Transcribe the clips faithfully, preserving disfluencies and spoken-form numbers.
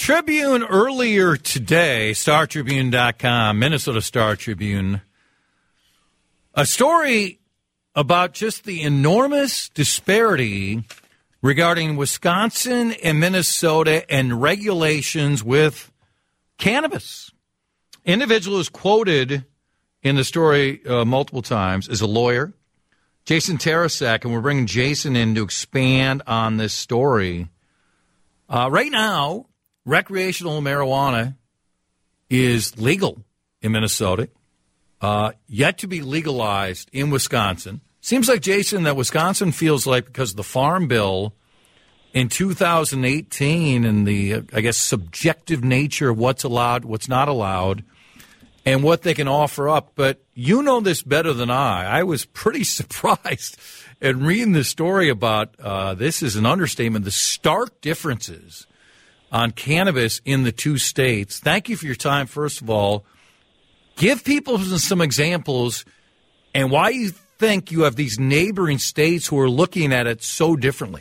Tribune earlier today, Star Tribune dot com, Minnesota Star Tribune, a story about just the enormous disparity regarding Wisconsin and Minnesota and regulations with cannabis. Individual is quoted in the story uh, multiple times as a lawyer, Jason Tarasak, and we're bringing Jason in to expand on this story. Uh, right now, recreational marijuana is legal in Minnesota, uh, yet to be legalized in Wisconsin. Seems like, Jason, that Wisconsin feels like because of the Farm Bill in two thousand eighteen and the, uh, I guess, subjective nature of what's allowed, what's not allowed, and what they can offer up. But you know this better than I. I was pretty surprised at reading the story about, uh, this is an understatement, the stark differences on cannabis in the two states. Thank you for your time, first of all. Give people some examples and why you think you have these neighboring states who are looking at it so differently.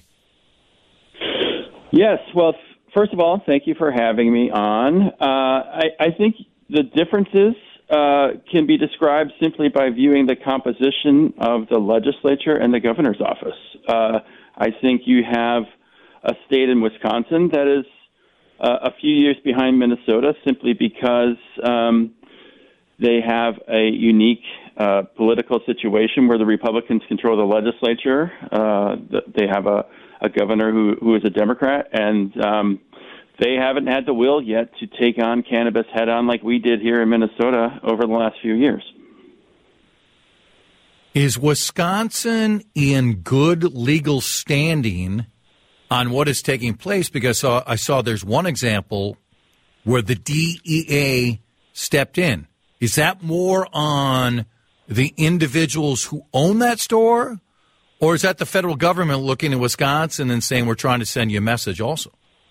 Yes. Well, first of all, thank you for having me on. Uh, I, I think the differences uh, can be described simply by viewing the composition of the legislature and the governor's office. Uh, I think you have a state in Wisconsin that is uh, a few years behind Minnesota simply because um, they have a unique uh, political situation where the Republicans control the legislature. Uh, they have a, a governor who, who is a Democrat, and um, they haven't had the will yet to take on cannabis head-on like we did here in Minnesota over the last few years. Is Wisconsin in good legal standing on what is taking place? Because uh, I saw there's one example where the D E A stepped in. Is that more on the individuals who own that store, or is that the federal government looking at Wisconsin and saying we're trying to send you a message also?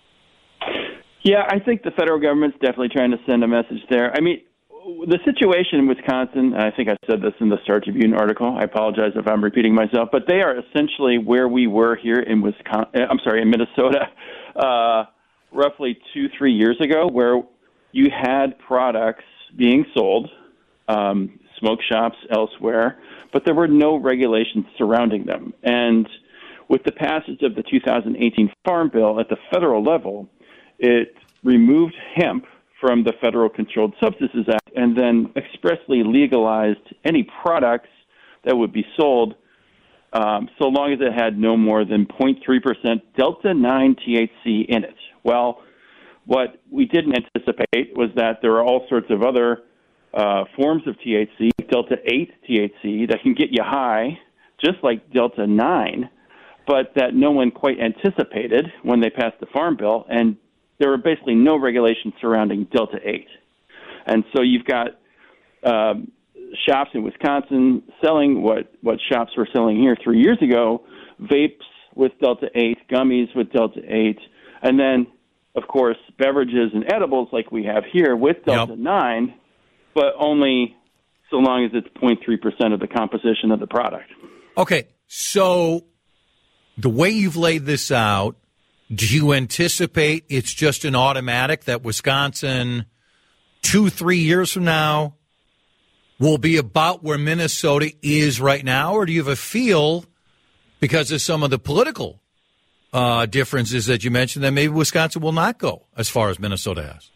Yeah, I think the federal government's definitely trying to send a message there. I mean, the situation in Wisconsin, I think I said this in the Star Tribune article. I apologize if I'm repeating myself, but they are essentially where we were here in Wisconsin. I'm sorry, in Minnesota, uh, roughly two, three years ago, where you had products being sold, um, smoke shops elsewhere, but there were no regulations surrounding them. And with the passage of the two thousand eighteen Farm Bill at the federal level, it removed hemp from the Federal Controlled Substances Act and then expressly legalized any products that would be sold um, so long as it had no more than zero point three percent Delta nine T H C in it. Well, what we didn't anticipate was that there are all sorts of other uh, forms of T H C, Delta eight T H C, that can get you high, just like Delta nine, but that no one quite anticipated when they passed the Farm Bill, and there were basically no regulations surrounding Delta eight. And so you've got um, shops in Wisconsin selling what, what shops were selling here three years ago, vapes with Delta eight, gummies with Delta eight, and then, of course, beverages and edibles like we have here with Delta nine, yep. but only so long as it's zero point three percent of the composition of the product. Okay, so the way you've laid this out, do you anticipate it's just an automatic that Wisconsin, two, three years from now, will be about where Minnesota is right now? Or do you have a feel, because of some of the political uh, differences that you mentioned, that maybe Wisconsin will not go as far as Minnesota has?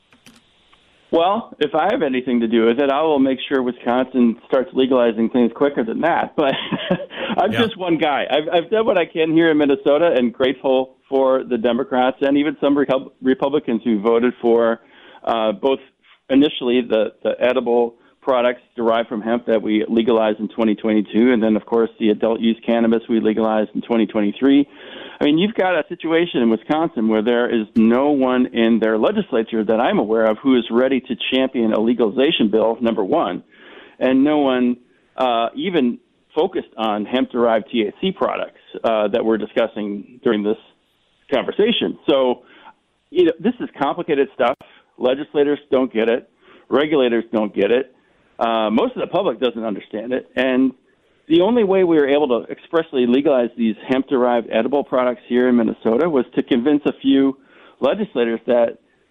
Well, if I have anything to do with it, I will make sure Wisconsin starts legalizing things quicker than that. But I'm yeah. just one guy. I've, I've done what I can here in Minnesota, and grateful for the Democrats and even some Repub- Republicans who voted for uh, both initially the, the edible products derived from hemp that we legalized in twenty twenty-two, and then, of course, the adult use cannabis we legalized in twenty twenty-three. I mean, you've got a situation in Wisconsin where there is no one in their legislature that I'm aware of who is ready to champion a legalization bill, number one, and no one uh, even focused on hemp-derived T H C products uh, that we're discussing during this conversation. So, you know, this is complicated stuff. Legislators don't get it. Regulators don't get it. Uh, most of the public doesn't understand it. And the only way we were able to expressly legalize these hemp-derived edible products here in Minnesota was to convince a few legislators that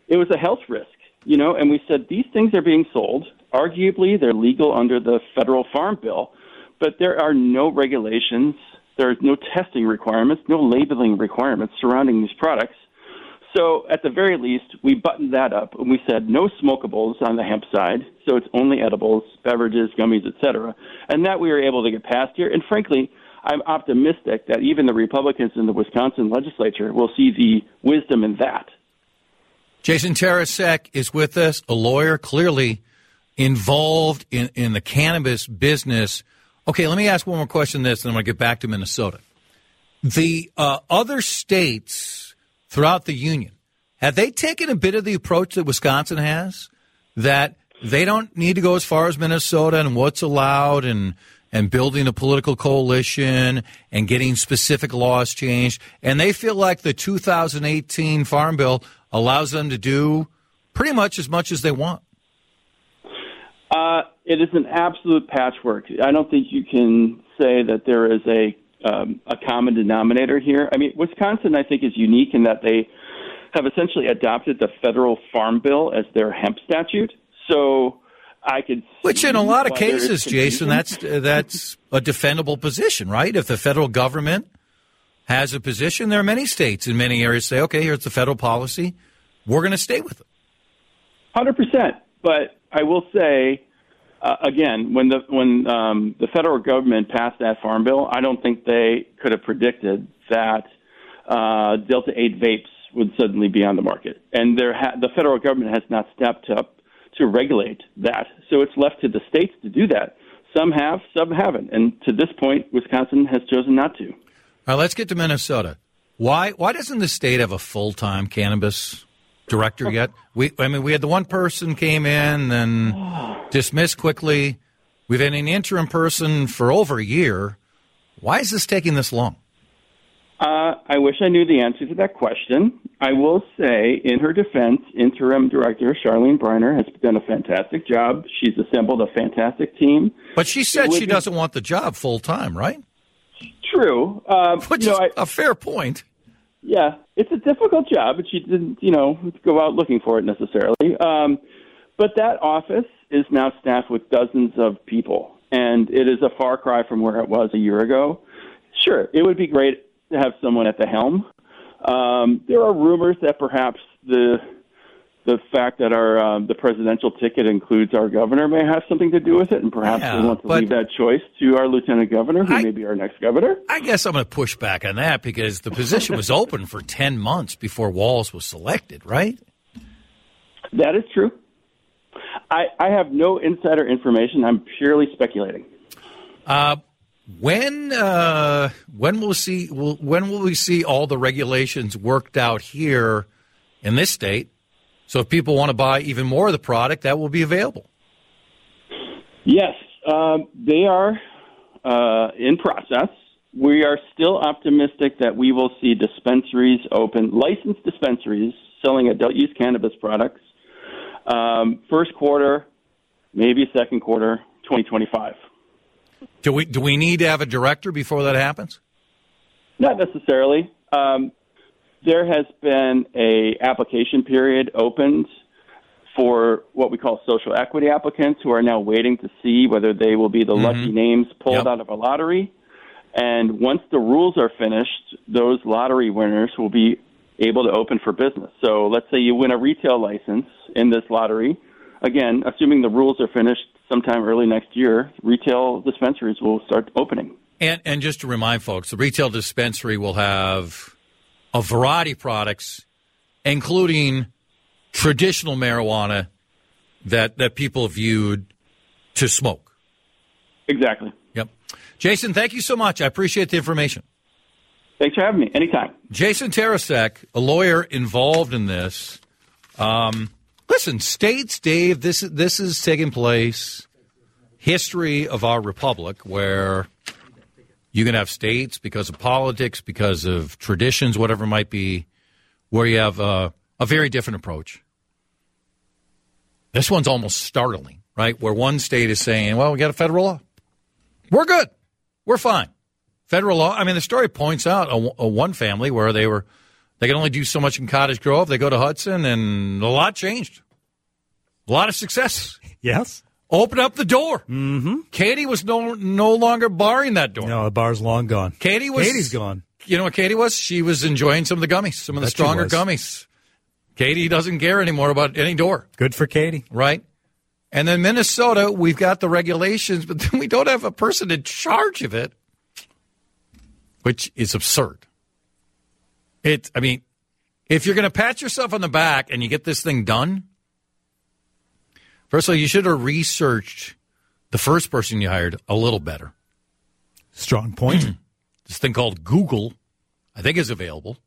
it was a health risk, you know, and we said these things are being sold. Arguably, they're legal under the federal farm bill, but there are no regulations. There's no testing requirements, no labeling requirements surrounding these products. So at the very least, we buttoned that up, and we said no smokables on the hemp side, so it's only edibles, beverages, gummies, et cetera. And that we were able to get past here. And frankly, I'm optimistic that even the Republicans in the Wisconsin legislature will see the wisdom in that. Jason Tarasek is with us, a lawyer clearly involved in, in the cannabis business. Okay, let me ask one more question this, and then I'm going to get back to Minnesota. The uh, other states throughout the union, have they taken a bit of the approach that Wisconsin has, that they don't need to go as far as Minnesota and what's allowed and and building a political coalition and getting specific laws changed, and they feel like the two thousand eighteen Farm Bill allows them to do pretty much as much as they want? Uh, it is an absolute patchwork. I don't think you can say that there is a um, a common denominator here. I mean, Wisconsin, I think, is unique in that they have essentially adopted the federal Farm Bill as their hemp statute. So I could, which in a lot of cases, Jason, that's that's a defendable position, right? If the federal government has a position, there are many states in many areas say, okay, here's the federal policy, we're going to stay with it. one hundred percent. But I will say, uh, again, when the when um, the federal government passed that Farm Bill, I don't think they could have predicted that uh, Delta eight vapes would suddenly be on the market. And there ha- the federal government has not stepped up to regulate that. So it's left to the states to do that. Some have, some haven't. And to this point, Wisconsin has chosen not to. All right, let's get to Minnesota. Why why doesn't the state have a full-time cannabis director yet? We I mean, we had the one person came in and dismissed quickly. We've had an interim person for over a year. Why is this taking this long? Uh, I wish I knew the answer to that question. I will say, in her defense, interim director Charlene Briner has done a fantastic job. She's assembled a fantastic team. But she said she doesn't want the job full-time, right? True. Uh, Which you know, is I, a fair point. Yeah, it's a difficult job, but she didn't, you know, go out looking for it necessarily. Um, but that office is now staffed with dozens of people, and it is a far cry from where it was a year ago. Sure, it would be great to have someone at the helm. Um, there are rumors that perhaps the the fact that our um, the presidential ticket includes our governor may have something to do with it, and perhaps yeah, we want to leave that choice to our lieutenant governor, who I, may be our next governor. I guess I'm going to push back on that because the position was open for ten months before Walz was selected, right? That is true. I, I have no insider information. I'm purely speculating. Uh, when uh, when will we see will, when will we see all the regulations worked out here in this state? So if people want to buy even more of the product, that will be available. Yes, um, they are uh, in process. We are still optimistic that we will see dispensaries open, licensed dispensaries selling adult-use cannabis products, um, first quarter, maybe second quarter, twenty twenty-five. Do we do we need to have a director before that happens? Not necessarily. Um, there has been a application period opened for what we call social equity applicants who are now waiting to see whether they will be the mm-hmm. lucky names pulled yep. out of a lottery. And once the rules are finished, those lottery winners will be able to open for business. So let's say you win a retail license in this lottery. Again, assuming the rules are finished sometime early next year, retail dispensaries will start opening. And and just to remind folks, the retail dispensary will have a variety of products, including traditional marijuana that, that people viewed to smoke. Exactly. Yep. Jason, thank you so much. I appreciate the information. Thanks for having me. Anytime. Jason Tarasek, a lawyer involved in this. Um, listen, states, Dave, this, this is taking place, history of our republic, where you can have states because of politics, because of traditions, whatever it might be, where you have a, a very different approach. This one's almost startling, right? Where one state is saying, well, we got a federal law. We're good. We're fine. Federal law. I mean, the story points out a, a one family where they were They can only do so much in Cottage Grove. They go to Hudson, and a lot changed. A lot of success. Yes. Open up the door. Mm-hmm. Katie was no no longer barring that door. No, the bar's long gone. Katie was. Katie's gone. You know what Katie was? She was enjoying some of the gummies, some of the Bet she stronger was. gummies. Katie doesn't care anymore about any door. Good for Katie. Right? And then Minnesota, we've got the regulations, but then we don't have a person in charge of it, which is absurd. It, I mean, if you're going to pat yourself on the back and you get this thing done, first of all, you should have researched the first person you hired a little better. Strong point. This thing called Google, I think, is available.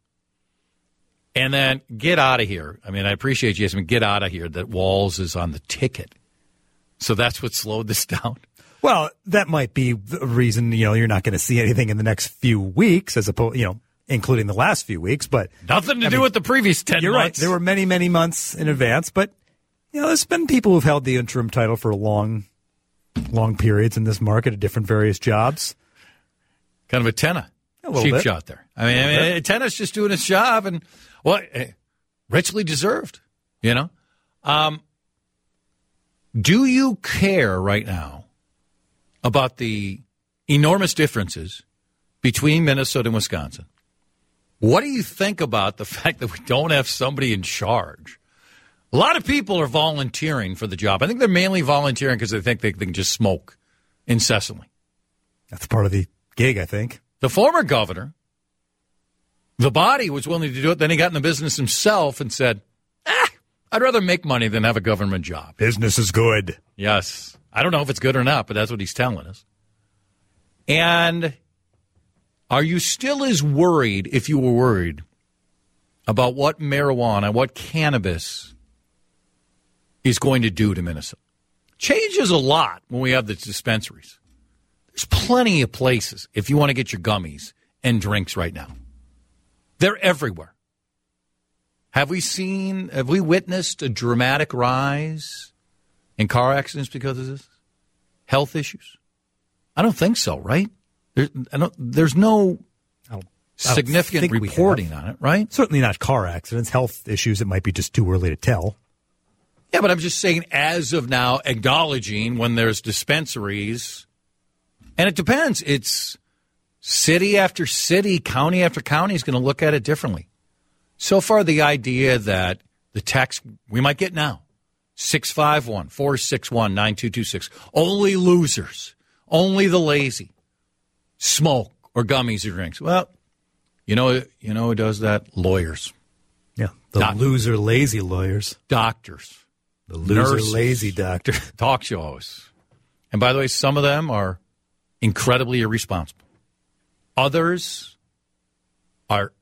And then get out of here. I mean, I appreciate you, Jason. Get out of here that Walls is on the ticket. So that's what slowed this down. Well, that might be the reason, you know, you're not going to see anything in the next few weeks, as opposed, you know, including the last few weeks. But nothing to I do mean, with the previous ten you're months. Right. There were many, many months in advance. But, you know, there's been people who've held the interim title for long, long periods in this market at different various jobs. Kind of a tenor. A little Cheap bit. shot there. I mean, I mean tennis just doing its job, and well, richly deserved. You know, um, do you care right now about the enormous differences between Minnesota and Wisconsin? What do you think about the fact that we don't have somebody in charge? A lot of people are volunteering for the job. I think they're mainly volunteering because they think they, they can just smoke incessantly. That's part of the gig, I think. The former governor, the body was willing to do it. Then he got in the business himself and said, ah, I'd rather make money than have a government job. Business is good. Yes. I don't know if it's good or not, but that's what he's telling us. And are you still as worried, if you were worried, about what marijuana, what cannabis is going to do to Minnesota? Changes a lot when we have the dispensaries. There's plenty of places if you want to get your gummies and drinks right now. They're everywhere. Have we seen, have we witnessed a dramatic rise in car accidents because of this? Health issues? I don't think so, right? There, I don't, there's no I don't, significant I don't reporting on it, right? Certainly not car accidents. Health issues, it might be just too early to tell. Yeah, but I'm just saying as of now, acknowledging when there's dispensaries. And it depends. It's city after city, county after county is going to look at it differently. So far, the idea that the text we might get now, six five one, four six one, nine two two six, only losers, only the lazy, smoke or gummies or drinks. Well, you know, you know who does that? Lawyers. Yeah, the Doc- loser lazy lawyers. Doctors. The loser Nurses. lazy doctor. Talk show hosts. And by the way, some of them are incredibly irresponsible. Others are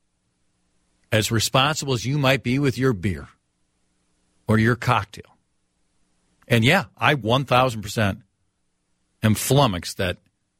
as responsible as you might be with your beer or your cocktail. And yeah, I one thousand percent am flummoxed that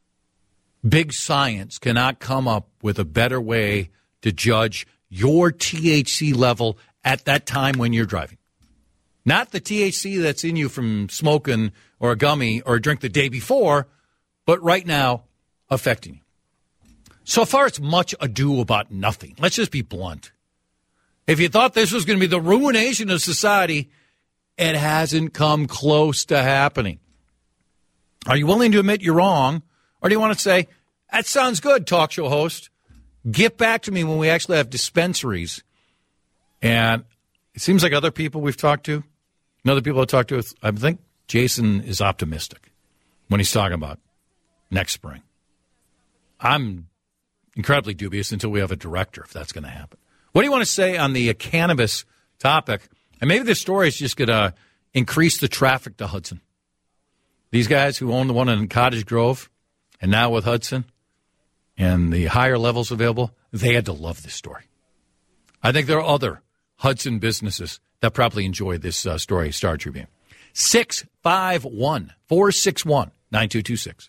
big science cannot come up with a better way to judge your T H C level at that time when you're driving. Not the T H C that's in you from smoking or a gummy or a drink the day before, but right now affecting you. So far, it's much ado about nothing. Let's just be blunt. If you thought this was going to be the ruination of society, it hasn't come close to happening. Are you willing to admit you're wrong, or do you want to say, that sounds good, talk show host. Get back to me when we actually have dispensaries. And it seems like other people we've talked to, and other people I've talked to, I think Jason is optimistic when he's talking about next spring. I'm incredibly dubious until we have a director, if that's going to happen. What do you want to say on the uh, cannabis topic? And maybe this story is just going to increase the traffic to Hudson. These guys who own the one in Cottage Grove and now with Hudson and the higher levels available, they had to love this story. I think there are other Hudson businesses that probably enjoy this uh, story, Star Tribune. six five one, four six one, nine two two six.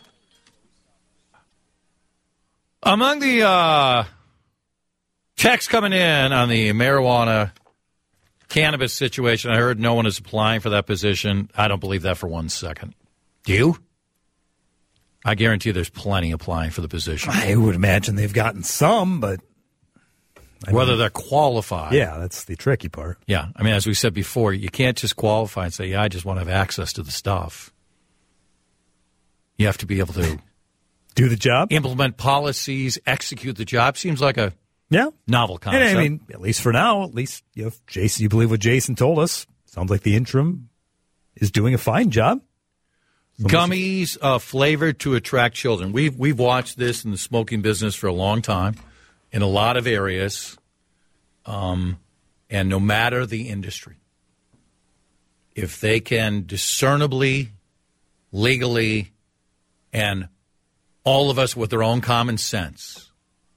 Among the uh, texts coming in on the marijuana cannabis situation, I heard no one is applying for that position. I don't believe that for one second. Do you? I guarantee there's plenty applying for the position. I would imagine they've gotten some, but I Whether mean, they're qualified. Yeah, that's the tricky part. Yeah. I mean, as we said before, you can't just qualify and say, yeah, I just want to have access to the stuff. You have to be able to do the job, implement policies, execute the job. Seems like a yeah novel concept. And I mean, at least for now, at least you know, if Jason, you believe what Jason told us. Sounds like the interim is doing a fine job. Gummies uh, flavored to attract children. We've we've watched this in the smoking business for a long time, in a lot of areas, um, and no matter the industry, if they can discernibly, legally, and all of us with their own common sense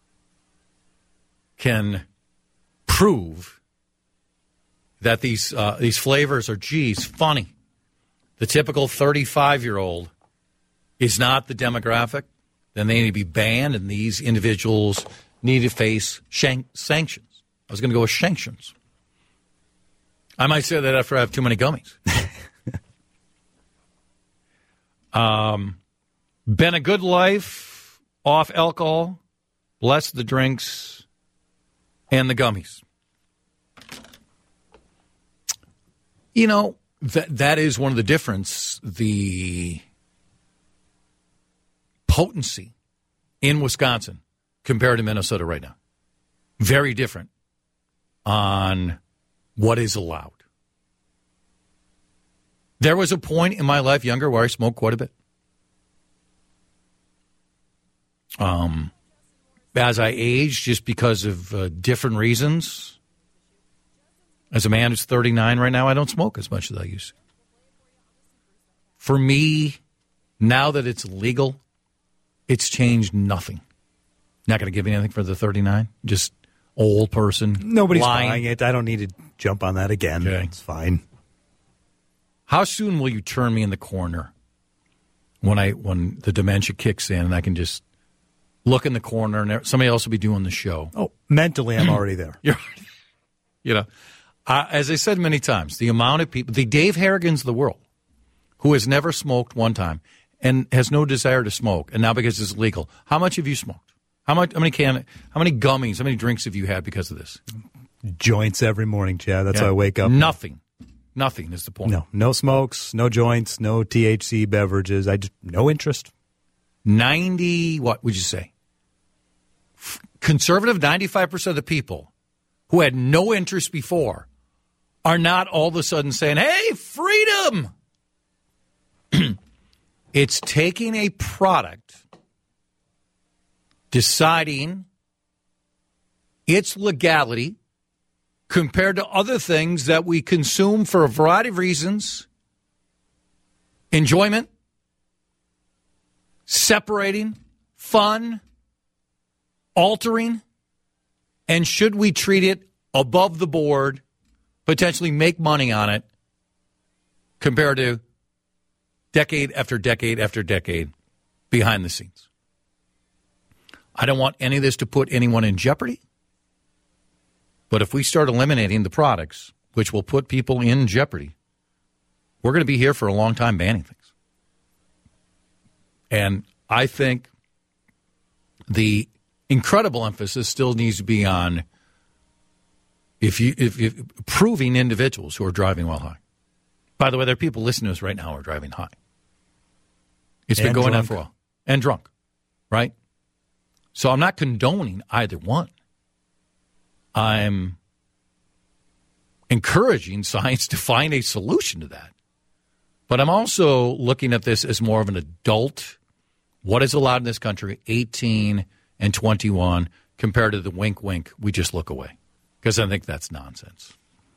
can prove that these uh, these flavors are, geez, funny. The typical thirty-five-year-old is not the demographic, then they need to be banned, and these individuals need to face shank- sanctions. I was going to go with sanctions. I might say that after I have too many gummies. um, been a good life off alcohol, bless the drinks and the gummies. You know, That that is one of the difference, the potency in Wisconsin compared to Minnesota right now. Very different on what is allowed. There was a point in my life, younger, where I smoked quite a bit. Um, as I aged, just because of uh, different reasons. As a man who's thirty-nine right now, I don't smoke as much as I used to. For me, now that it's legal, it's changed nothing. Not going to give you anything for the thirty-nine? Just old person. Nobody's lying. buying it. I don't need to jump on that again. Okay. It's fine. How soon will you turn me in the corner when I when the dementia kicks in and I can just look in the corner and somebody else will be doing the show? Oh, mentally, I'm already there. You're, you know. Uh, as I said many times, the amount of people, the Dave Harrigans of the world, who has never smoked one time and has no desire to smoke, and now because it's legal, how much have you smoked? How much? How many can? How many gummies? How many drinks have you had because of this? Joints every morning, Chad. That's yeah. how I wake up. Nothing. Nothing is the point. No, no smokes, no joints, no T H C beverages. I just no interest. Ninety. What would you say? Conservative. Ninety-five percent of the people who had no interest before are not all of a sudden saying, hey, freedom. It's taking a product, deciding its legality compared to other things that we consume for a variety of reasons, enjoyment, separating, fun, altering, and should we treat it above the board, potentially make money on it compared to decade after decade after decade behind the scenes. I don't want any of this to put anyone in jeopardy, but if we start eliminating the products, which will put people in jeopardy, we're going to be here for a long time banning things. And I think the incredible emphasis still needs to be on If you if, if proving individuals who are driving while high. By the way, there are people listening to us right now who are driving high. It's and been going drunk. on for a while. And drunk, right? So I'm not condoning either one. I'm encouraging science to find a solution to that. But I'm also looking at this as more of an adult. What is allowed in this country, eighteen and twenty-one, compared to the wink, wink, we just look away. Because I think that's nonsense.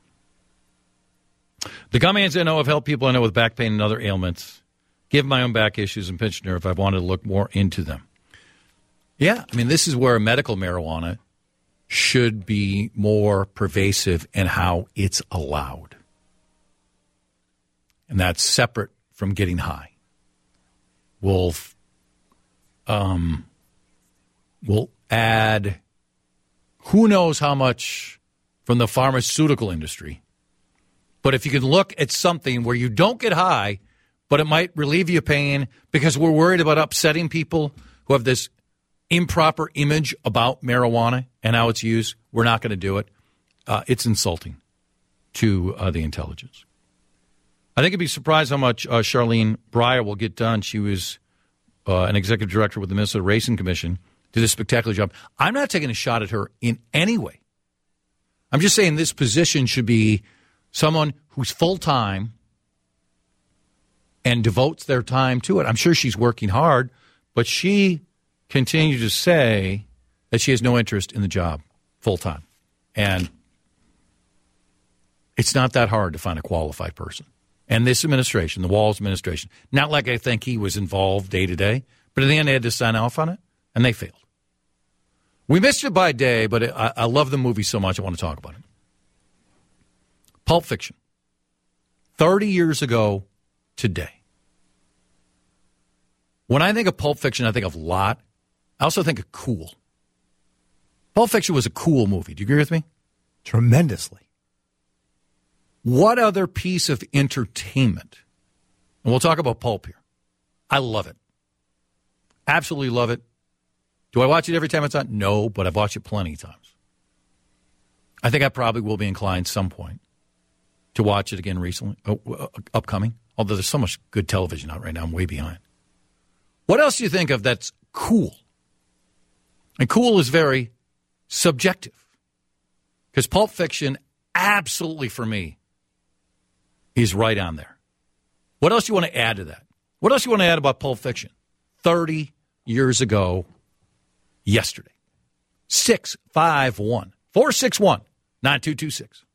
The gummies I know have helped people I know with back pain and other ailments. Give my own back issues and pinched nerve. I've wanted to look more into them. Yeah, I mean, this is where medical marijuana should be more pervasive in how it's allowed. And that's separate from getting high. We'll, um, we'll add who knows how much from the pharmaceutical industry. But if you can look at something where you don't get high, but it might relieve you of pain because we're worried about upsetting people who have this improper image about marijuana and how it's used, we're not going to do it. Uh, it's insulting to uh, the intelligence. I think you'd be surprised how much uh, Charlene Breyer will get done. She was uh, an executive director with the Minnesota Racing Commission, did a spectacular job. I'm not taking a shot at her in any way. I'm just saying this position should be someone who's full-time and devotes their time to it. I'm sure she's working hard, but she continues to say that she has no interest in the job full-time. And it's not that hard to find a qualified person. And this administration, the Walz administration, not like I think he was involved day to day, but in the end they had to sign off on it, and they failed. We missed it by a day, but I, I love the movie so much I want to talk about it. Pulp Fiction. thirty years ago today. When I think of Pulp Fiction, I think of lot. I also think of cool. Pulp Fiction was a cool movie. Do you agree with me? Tremendously. What other piece of entertainment, and we'll talk about Pulp here, I love it. Absolutely love it. Do I watch it every time it's on? No, but I've watched it plenty of times. I think I probably will be inclined some point to watch it again recently, uh, uh, upcoming, although there's so much good television out right now, I'm way behind. What else do you think of that's cool? And cool is very subjective, because Pulp Fiction, absolutely for me, is right on there. What else do you want to add to that? What else do you want to add about Pulp Fiction? thirty years ago yesterday. six five one, four six one, nine two two six.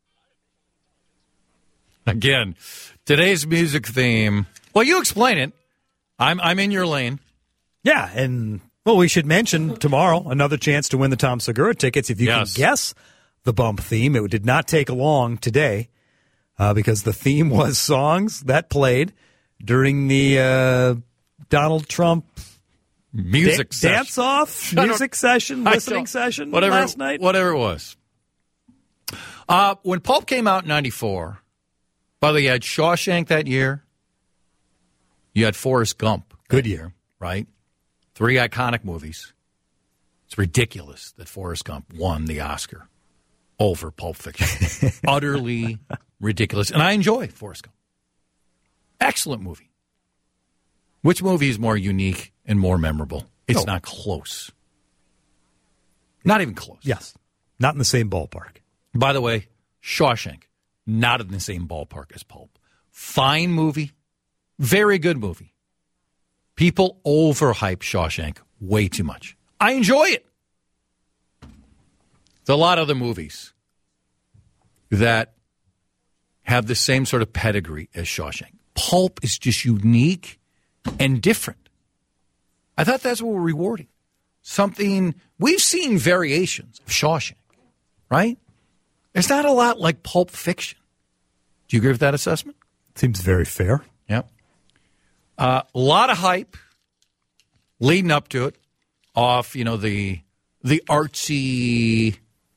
Again, today's music theme. Well, you explain it. I'm I'm in your lane. Yeah, and well, we should mention tomorrow another chance to win the Tom Segura tickets. If you Yes. can guess the bump theme, it did not take long today uh, because the theme was songs that played during the uh, Donald Trump Music da- session. dance-off, I don't- music session, I listening don't- session whatever, last night. Whatever it was. Uh, when Pulp came out in ninety-four, by the way, you had Shawshank that year. You had Forrest Gump. Good that year. Right? Three iconic movies. It's ridiculous that Forrest Gump won the Oscar over Pulp Fiction. Utterly ridiculous. And I enjoy Forrest Gump. Excellent movie. Which movie is more unique and more memorable? It's Oh. not close. Not even close. Yes, not in the same ballpark. By the way, Shawshank, not in the same ballpark as Pulp. Fine movie. Very good movie. People overhype Shawshank way too much. I enjoy it. There's a lot of other movies that have the same sort of pedigree as Shawshank. Pulp is just unique and different. I thought that's what we're rewarding. Something, we've seen variations of Shawshank, right? There's not a lot like Pulp Fiction. Do you agree with that assessment? Seems very fair. Yep. Uh, a lot of hype leading up to it, off you know the the artsy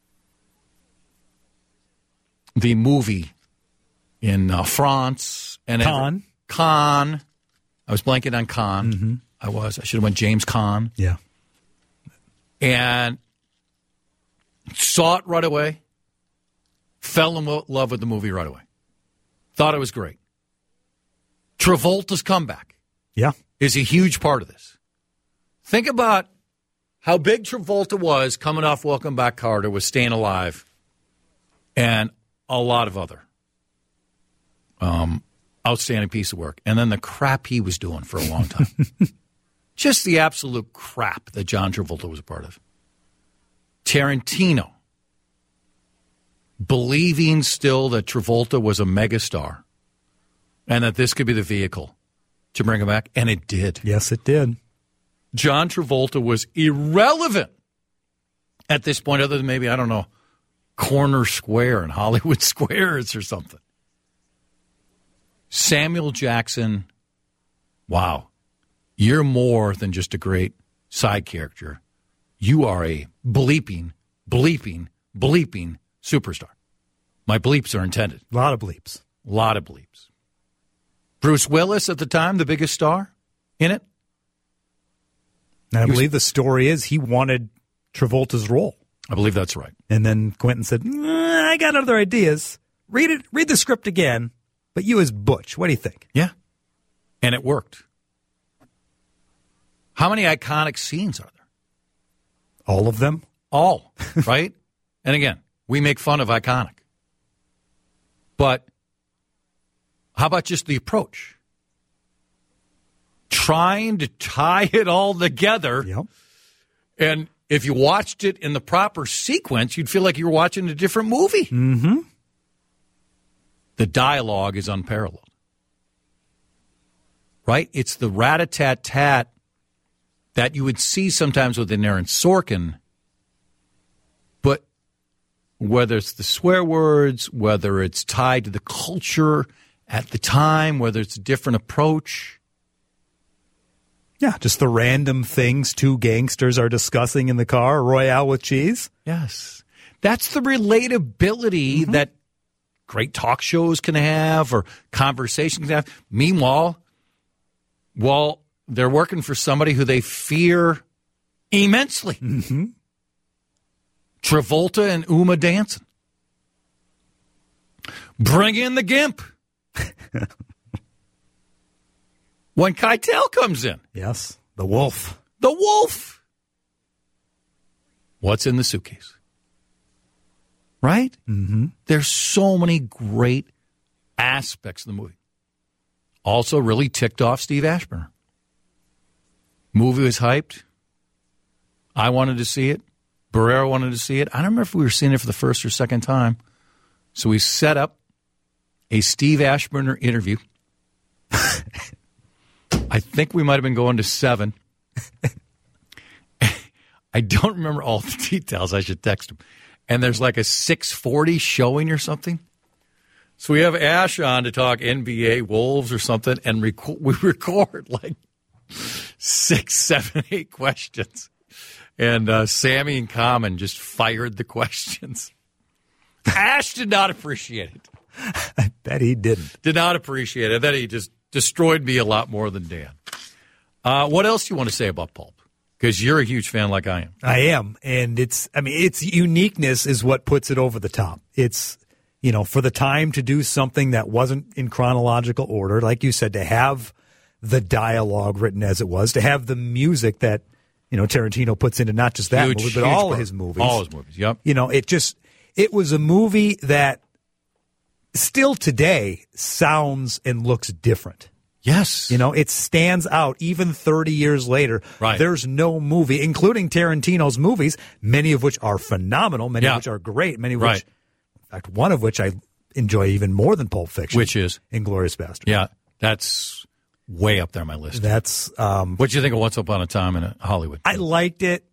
the movie in uh, France and Cannes. Cannes. I was blanking on Cannes. Mm-hmm. I was. I should have went James Caan. Yeah. And saw it right away. Fell in love with the movie right away. Thought it was great. Travolta's comeback Yeah. is a huge part of this. Think about how big Travolta was coming off Welcome Back, Carter, with Staying Alive, and a lot of other um, outstanding piece of work. And then the crap he was doing for a long time. Just the absolute crap that John Travolta was a part of. Tarantino, believing still that Travolta was a megastar and that this could be the vehicle to bring him back, and it did. Yes, it did. John Travolta was irrelevant at this point, other than maybe, I don't know, Corner Square and Hollywood Squares or something. Samuel Jackson, wow. You're more than just a great side character. You are a bleeping, bleeping, bleeping superstar. My bleeps are intended. A lot of bleeps. A lot of bleeps. Bruce Willis at the time, the biggest star in it. And I He was- believe the story is he wanted Travolta's role. I believe that's right. And then Quentin said, mm, I got other ideas. Read it. Read the script again. But you as Butch, what do you think? Yeah. And it worked. How many iconic scenes are there? All of them? All, right? And again, we make fun of iconic. But how about just the approach? Trying to tie it all together. Yep. And if you watched it in the proper sequence, you'd feel like you were watching a different movie. Mm-hmm. The dialogue is unparalleled. Right? It's the rat-a-tat-tat that you would see sometimes with an Aaron Sorkin. But whether it's the swear words, whether it's tied to the culture at the time, whether it's a different approach. Yeah, just the random things two gangsters are discussing in the car, Royale with cheese. Yes. That's the relatability mm-hmm. that great talk shows can have or conversations can have. Meanwhile, while they're working for somebody who they fear immensely. Mm-hmm. Travolta and Uma dancing. Bring in the gimp. When Keitel comes in. Yes, the wolf. The wolf. What's in the suitcase? Right? Mm-hmm. There's so many great aspects of the movie. Also really ticked off Steve Ashburn. Movie was hyped. I wanted to see it. Barrera wanted to see it. I don't remember if we were seeing it for the first or second time. So we set up a Steve Ashburn interview. I think we might have been going to seven. I don't remember all the details. I should text him. And there's like a six forty showing or something. So we have Ash on to talk N B A Wolves or something, and rec- we record like six, seven, eight questions. And uh, Sammy and Common just fired the questions. Ash did not appreciate it. I bet he didn't. Did not appreciate it. Then he just destroyed me a lot more than Dan. Uh, what else do you want to say about Pulp? Because you're a huge fan like I am. I am. And it's, I mean, its uniqueness is what puts it over the top. It's, you know, for the time to do something that wasn't in chronological order, like you said, to have the dialogue written as it was, to have the music that, you know, Tarantino puts into not just that huge, movie, but all part. of his movies. All his movies, yep. You know, it just, it was a movie that still today sounds and looks different. Yes. You know, it stands out even thirty years later. Right. There's no movie, including Tarantino's movies, many of which are phenomenal, many yeah. of which are great, many of right. which, in fact, one of which I enjoy even more than Pulp Fiction. Which is? Inglourious Basterds. Yeah, that's way up there on my list. That's. Um, what do you think of Once Upon a Time in Hollywood? I liked it.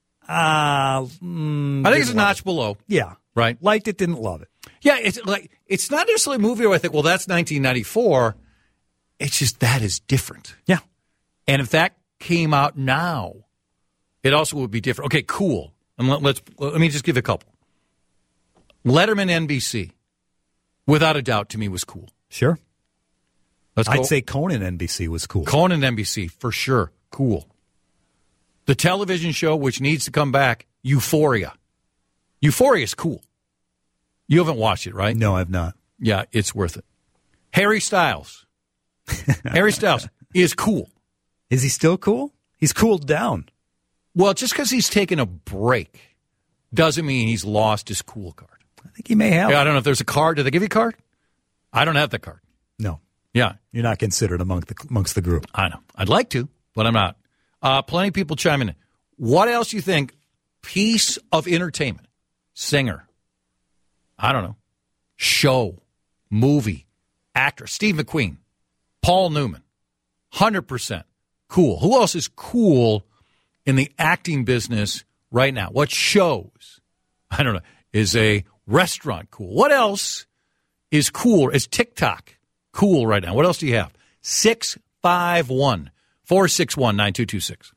Uh, mm, I think it's a notch it. below. Yeah. Right? Liked it, didn't love it. Yeah, it's like it's not necessarily a movie where I think, well, that's nineteen ninety-four. It's just that is different. Yeah. And if that came out now, it also would be different. Okay, cool. And let, let's let me just give a couple. Letterman N B C, without a doubt, to me was cool. Sure. Let's go. I'd say Conan N B C was cool. Conan N B C, for sure. Cool. The television show, which needs to come back, Euphoria. Euphoria is cool. You haven't watched it, right? No, I've not. Yeah, it's worth it. Harry Styles. Harry Styles is cool. Is he still cool? He's cooled down. Well, just because he's taken a break doesn't mean he's lost his cool card. I think he may have. Yeah, I don't know if there's a card. Did they give you a card? I don't have the card. No. Yeah. You're not considered among the, amongst the group. I know. I'd like to, but I'm not. Uh, plenty of people chiming in. What else do you think? Piece of entertainment. Singer. I don't know. Show. Movie. Actor. Steve McQueen. Paul Newman. one hundred percent. Cool. Who else is cool in the acting business right now? What shows? I don't know. Is a restaurant cool? What else is cool? Is TikTok cool right now? What else do you have? six five one, four six one, nine two two six.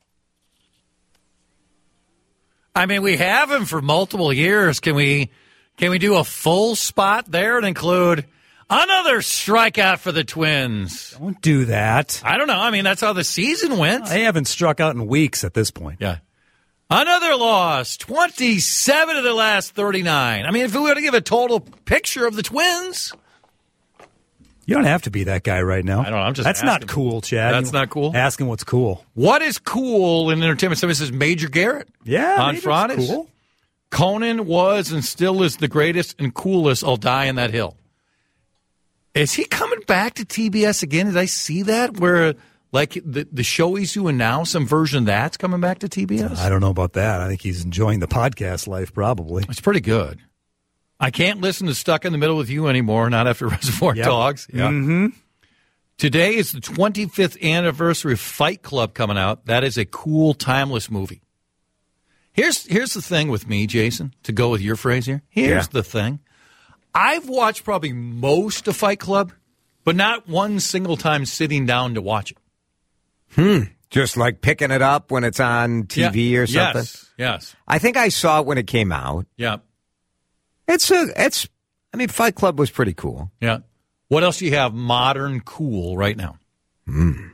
I mean, we have him for multiple years. Can we can we do a full spot there and include another strikeout for the Twins? Don't do that. I don't know. I mean, that's how the season went. They haven't struck out in weeks at this point. Yeah. Another loss, twenty-seven of the last thirty-nine. I mean, if we were to give a total picture of the Twins. You don't have to be that guy right now. I don't know. I'm just That's asking. not cool, Chad. That's not cool? Asking what's cool. What is cool in entertainment? Somebody says Major Garrett. Yeah, on Major's Fridays. cool. Conan was and still is the greatest and coolest. I'll die on that hill. Is he coming back to T B S again? Did I see that? Where, like, the, the show he's doing now, some version of that's coming back to T B S? I don't know about that. I think he's enjoying the podcast life, probably. It's pretty good. I can't listen to Stuck in the Middle with You anymore, not after Reservoir Yep. Dogs. Yeah. Mm-hmm. Today is the twenty-fifth anniversary of Fight Club coming out. That is a cool, timeless movie. Here's here's the thing with me, Jason, to go with your phrase here. Here's Yeah. the thing. I've watched probably most of Fight Club, but not one single time sitting down to watch it. Hmm. Just like picking it up when it's on T V Yeah. or something? Yes, yes. I think I saw it when it came out. Yeah, It's a, it's, I mean, Fight Club was pretty cool. yeah. What else do you have modern cool right now? Hmm.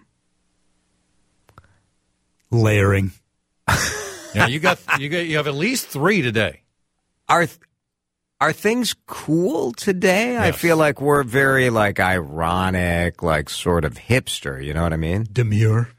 Layering. Yeah, you got you got you have at least three today. Are th- are things cool today? I Yes. feel like we're very like ironic, like sort of hipster. You know what I mean? Demure.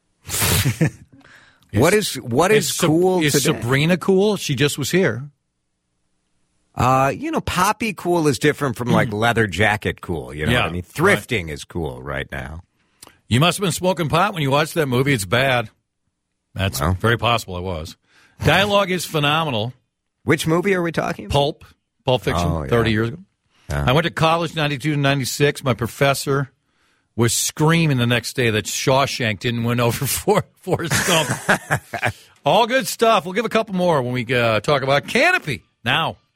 what is what is, Sab- cool Is today? Sabrina cool? She just was here. Uh, you know, poppy cool is different from like leather jacket cool. You know Yeah, what I mean? Thrifting is cool right now. You must have been smoking pot when you watched that movie. It's bad. That's Well. very possible it was. Dialogue is phenomenal. Which movie are we talking about? Pulp, Pulp Fiction, Oh, yeah. thirty years ago. Yeah. I went to college ninety-two to ninety-six. My professor was screaming the next day that Shawshank didn't win over for Forrest Gump. All good stuff. We'll give a couple more when we uh, talk about Canopy now.